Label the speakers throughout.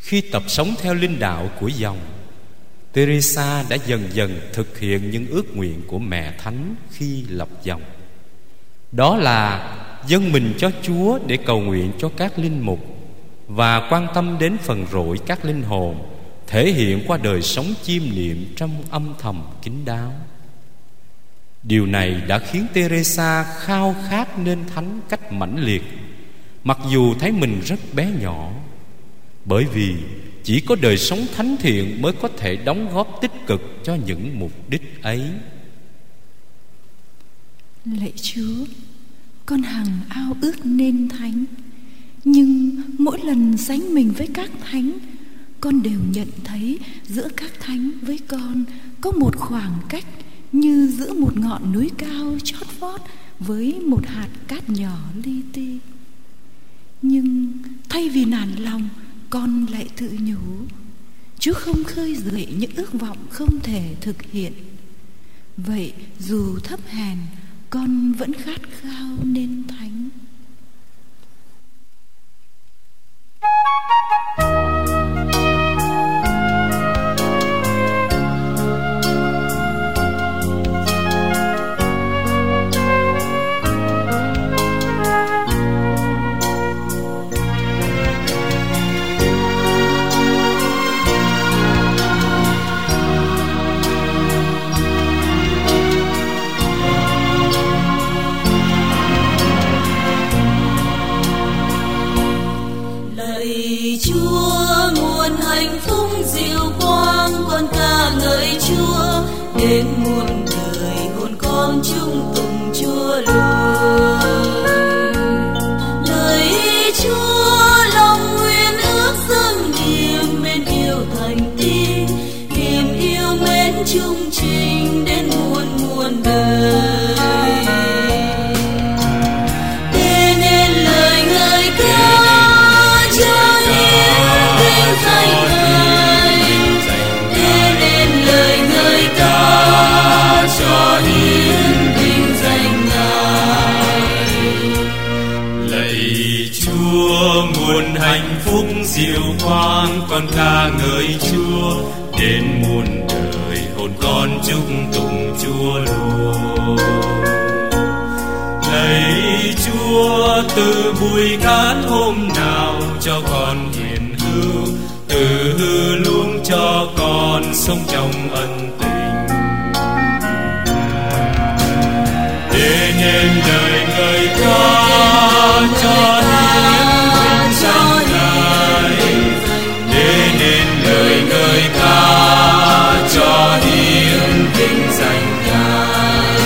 Speaker 1: Khi tập sống theo linh đạo của dòng, Teresa đã dần dần thực hiện những ước nguyện của mẹ Thánh khi lập dòng. Đó là dâng mình cho Chúa để cầu nguyện cho các linh mục và quan tâm đến phần rỗi các linh hồn, thể hiện qua đời sống chiêm niệm trong âm thầm kín đáo. Điều này đã khiến Teresa khao khát nên thánh cách mãnh liệt, mặc dù thấy mình rất bé nhỏ, bởi vì chỉ có đời sống thánh thiện mới có thể đóng góp tích cực cho những mục đích ấy.
Speaker 2: Lạy Chúa, con hằng ao ước nên thánh, nhưng mỗi lần sánh mình với các thánh, con đều nhận thấy giữa các thánh với con có một khoảng cách như giữa một ngọn núi cao chót vót với một hạt cát nhỏ li ti. Nhưng thay vì nản lòng, con lại tự nhủ, Chúa không khơi dậy những ước vọng không thể thực hiện. Vậy dù thấp hèn, con vẫn khát khao nên thánh.
Speaker 3: Đến muôn đời hồn con chung tùng Chúa luôn. Lời Chúa lòng nguyện ước dâng niềm mến yêu thành tín, niềm yêu mến chung trình đến muôn muôn đời. Thế nên lời ngợi ca cho hiến vinh danh Ngài. Thế nên lời ngợi ca cho hiến vinh danh Ngài.
Speaker 4: Lạy Chúa, nguồn hạnh phúc diệu quang, con ca ngợi Chúa. Đến muôn đời hồn con chúc tụng Chúa luôn. Lạy Chúa, từ bùi cát hôm nào cho con hiền hữu, từ luôn cho con sống trong ân tình. Để nên lời ngợi ca cho hiến vinh danh Ngài. Để nên lời ngợi ca cho hiến vinh danh Ngài.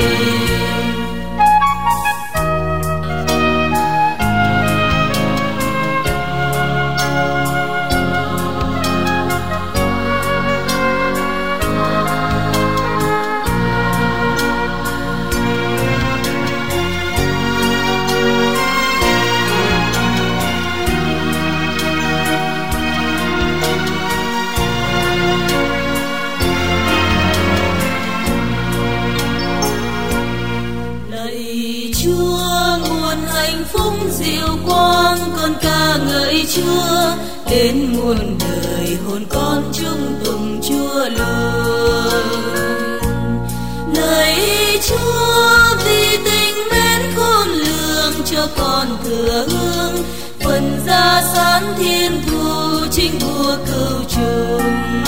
Speaker 3: Chúa đến muôn đời hồn con chung tùng Chúa luôn. Lạy Chúa, vì tình mến khôn lường cho con thừa hương, phần gia sản thiên thu chính vua cửu trùng.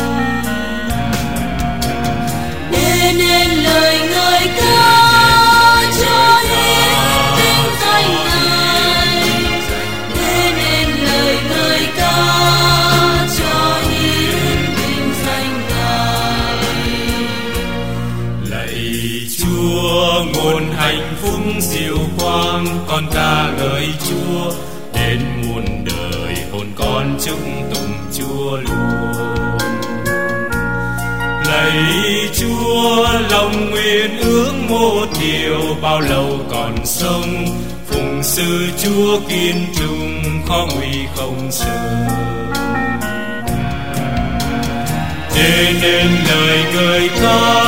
Speaker 3: Để nên lời ngợi ca cho hiến vinh danh Ngài. Để nên lời ngợi ca cho hiến vinh danh Ngài.
Speaker 4: Lạy Chúa, nguồn hạnh phúc diệu quang, con ca ngợi Chúa. Đến muôn đời hồn con chúc tụng Chúa luôn. Lạy Chúa, lòng nguyện ước một điều, bao lâu còn sống phụng sự Chúa kiên trung, khó nguy không sợ. Để nên lời ngợi ca